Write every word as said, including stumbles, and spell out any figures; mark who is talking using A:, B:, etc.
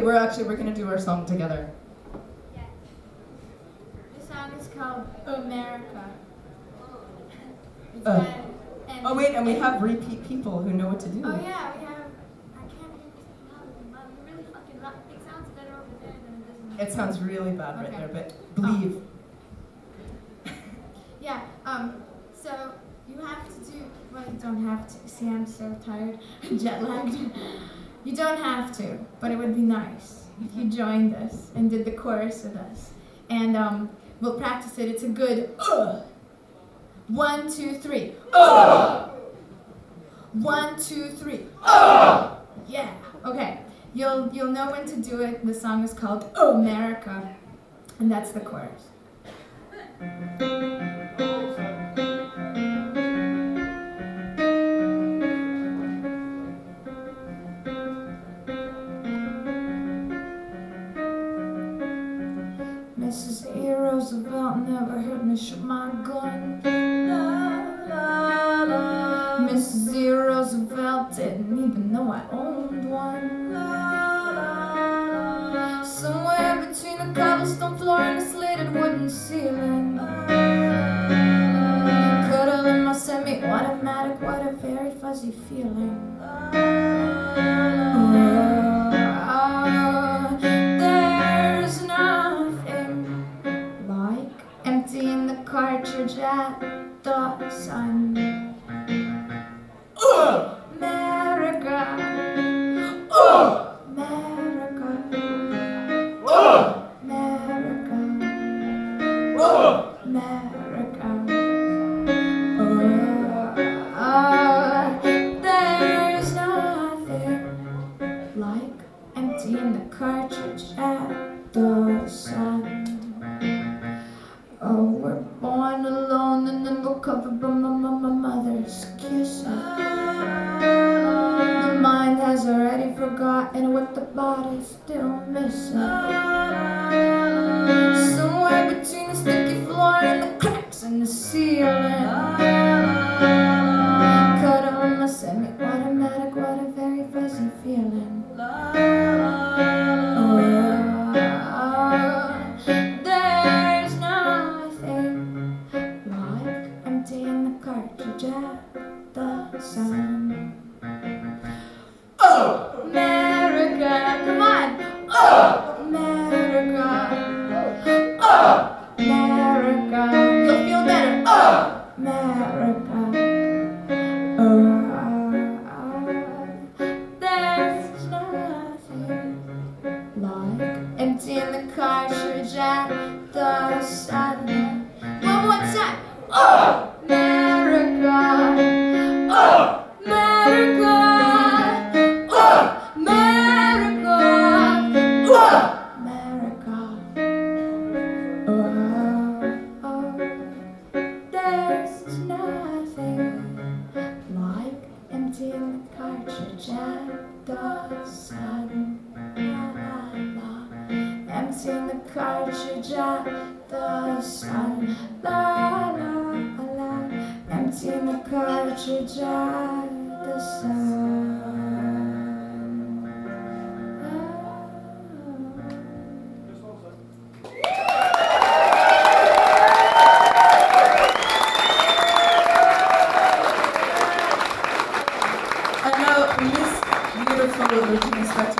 A: we're actually, we're gonna do our song together.
B: Yes. The song is called America. It's
A: Uh,
B: by- and-
A: Oh wait, and we have repeat people who know what to do.
B: Oh yeah, we have. I can't hear this loud. I'm really fucking loud. It sounds better over there than it does.
A: It sounds really bad right
B: Okay.
A: there, but believe.
B: Yeah. Um. So you have to do. Well, you don't have to. See, I'm so tired. I'm jet lagged. You don't have to, but it would be nice if you joined us and did the chorus with us. And um, we'll practice it. It's a good. Uh. One, two, three. Uh. One, two, three. Uh. Yeah. Okay. You'll you'll know when to do it. The song is called Oh America, and that's the chorus. Missus A. Roosevelt never heard me shoot my gun. La, la, la. Missus A. Roosevelt didn't even know I owned one. La, la, la. Somewhere between a cobblestone floor and a slated wooden ceiling. La, la, la. Cuddle in my semi-automatic, what a very fuzzy feeling. La, la, la. Emptying the cartridge at the sun. Uh, America. Uh, America. Uh, America. Uh, America. Uh, uh, there's nothing like emptying the cartridge at the sun. Oh, we're born alone and then we're covered by my, my, my mother's kisses. The mind has already forgotten what the body's still missing. Somewhere between the sticky floor and the cracks in the ceiling. Cuddle in my semi-automatic, what a very fuzzy feeling. At the sun. Oh, America, come on. Oh, America. Oh, America. You'll feel better. Oh, America. Oh, there's nothing like emptying the cartridge at the sun. One more time. Oh. America, oh, America, oh, America, oh, America, oh, oh, there's nothing like emptying the cartridge at the sun. La, la, la. Emptying the cartridge at the sun. La, la, la. Emptying the cartridge at the sun.
A: I know, we miss beautiful original stuff.